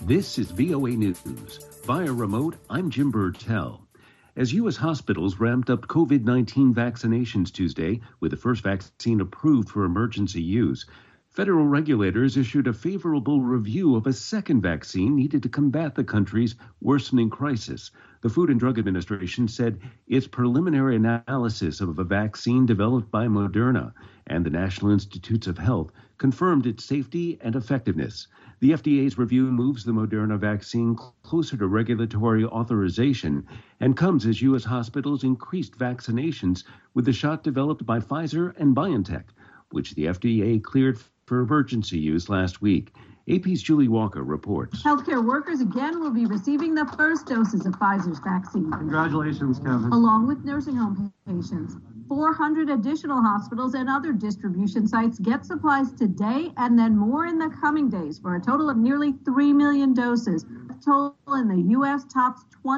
This is VOA News. Via remote, I'm Jim Burtell. As U.S. hospitals ramped up COVID-19 vaccinations Tuesday, with the first vaccine approved for emergency use, federal regulators issued a favorable review of a second vaccine needed to combat the country's worsening crisis. The Food and Drug Administration said its preliminary analysis of a vaccine developed by Moderna and the National Institutes of Health confirmed its safety and effectiveness. The FDA's review moves the Moderna vaccine closer to regulatory authorization and comes as U.S. hospitals increased vaccinations with the shot developed by Pfizer and BioNTech, which the FDA cleared for emergency use last week. AP's Julie Walker reports. Healthcare workers again will be receiving the first doses of Pfizer's vaccine. Congratulations, Kevin. Along with nursing home patients. 400 additional hospitals and other distribution sites get supplies today and then more in the coming days for a total of nearly 3 million doses. The total in the U.S. tops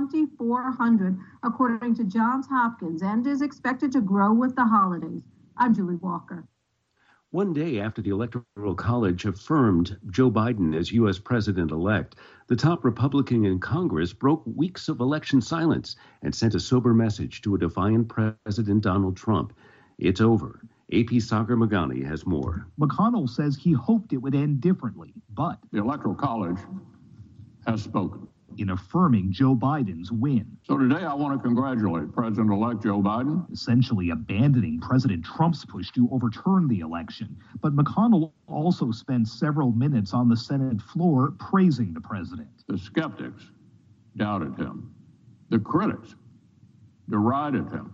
2,400, according to Johns Hopkins, and is expected to grow with the holidays. I'm Julie Walker. One day after the Electoral College affirmed Joe Biden as U.S. president-elect, the top Republican in Congress broke weeks of election silence and sent a sober message to a defiant President Donald Trump. It's over. AP's Sagar Meghani has more. McConnell says he hoped it would end differently, but the Electoral College has spoken in affirming Joe Biden's win. So today I want to congratulate President-elect Joe Biden, essentially abandoning President Trump's push to overturn the election. But McConnell also spent several minutes on the Senate floor praising the president. The skeptics doubted him. The critics derided him.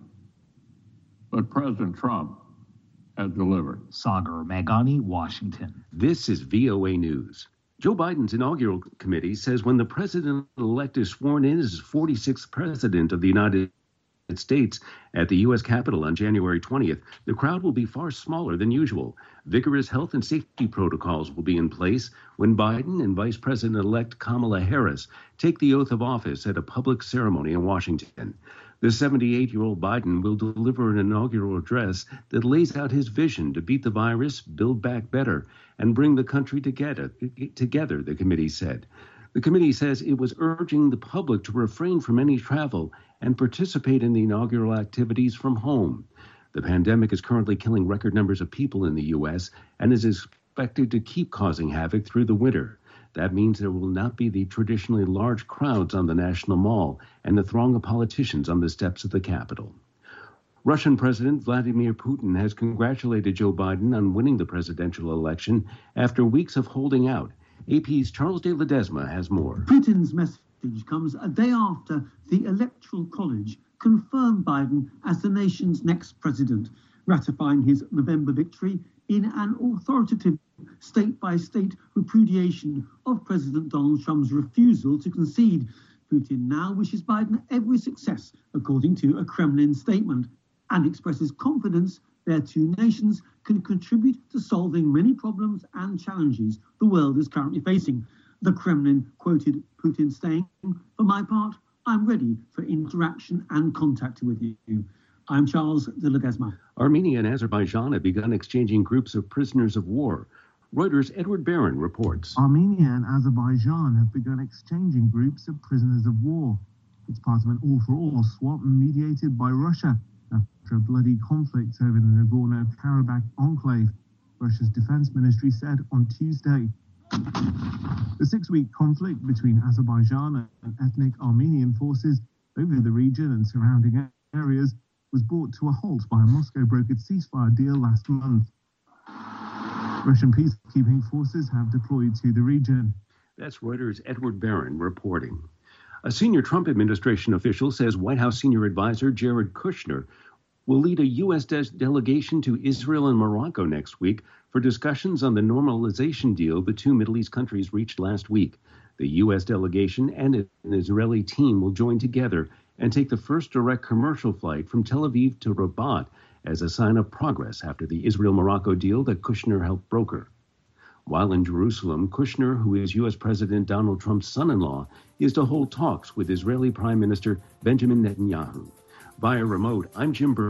But President Trump has delivered. Sagar Meghani, Washington. This is VOA News. Joe Biden's inaugural committee says when the president-elect is sworn in as 46th president of the United States at the U.S. Capitol on January 20th, the crowd will be far smaller than usual. Vigorous health and safety protocols will be in place when Biden and Vice President-elect Kamala Harris take the oath of office at a public ceremony in Washington. The 78-year-old Biden will deliver an inaugural address that lays out his vision to beat the virus, build back better, and bring the country together, the committee said. The committee says it was urging the public to refrain from any travel and participate in the inaugural activities from home. The pandemic is currently killing record numbers of people in the U.S. and is expected to keep causing havoc through the winter. That means there will not be the traditionally large crowds on the National Mall and the throng of politicians on the steps of the Capitol. Russian President Vladimir Putin has congratulated Joe Biden on winning the presidential election after weeks of holding out. AP's Charles de Ledesma has more. Putin's message comes a day after the Electoral College confirmed Biden as the nation's next president, ratifying his November victory in an authoritative state-by-state repudiation of President Donald Trump's refusal to concede. Putin now wishes Biden every success, according to a Kremlin statement, and expresses confidence their two nations can contribute to solving many problems and challenges the world is currently facing. The Kremlin quoted Putin saying, "For my part, I'm ready for interaction and contact with you." I'm Charles de Ledesma. Armenia and Azerbaijan have begun exchanging groups of prisoners of war. Reuters' Edward Barron reports. Armenia and Azerbaijan have begun exchanging groups of prisoners of war. It's part of an all-for-all swap mediated by Russia after a bloody conflict over the Nagorno-Karabakh enclave, Russia's defense ministry said on Tuesday. The 6-week conflict between Azerbaijan and ethnic Armenian forces over the region and surrounding areas was brought to a halt by a Moscow-brokered ceasefire deal last month. Russian peacekeeping forces have deployed to the region. That's Reuters' Edward Barron reporting. A senior Trump administration official says White House senior advisor Jared Kushner will lead a U.S. delegation to Israel and Morocco next week for discussions on the normalization deal the two Middle East countries reached last week. The U.S. delegation and an Israeli team will join together and take the first direct commercial flight from Tel Aviv to Rabat as a sign of progress after the Israel-Morocco deal that Kushner helped broker. While in Jerusalem, Kushner, who is U.S. President Donald Trump's son-in-law, is to hold talks with Israeli Prime Minister Benjamin Netanyahu. Via remote, I'm Jim Burr.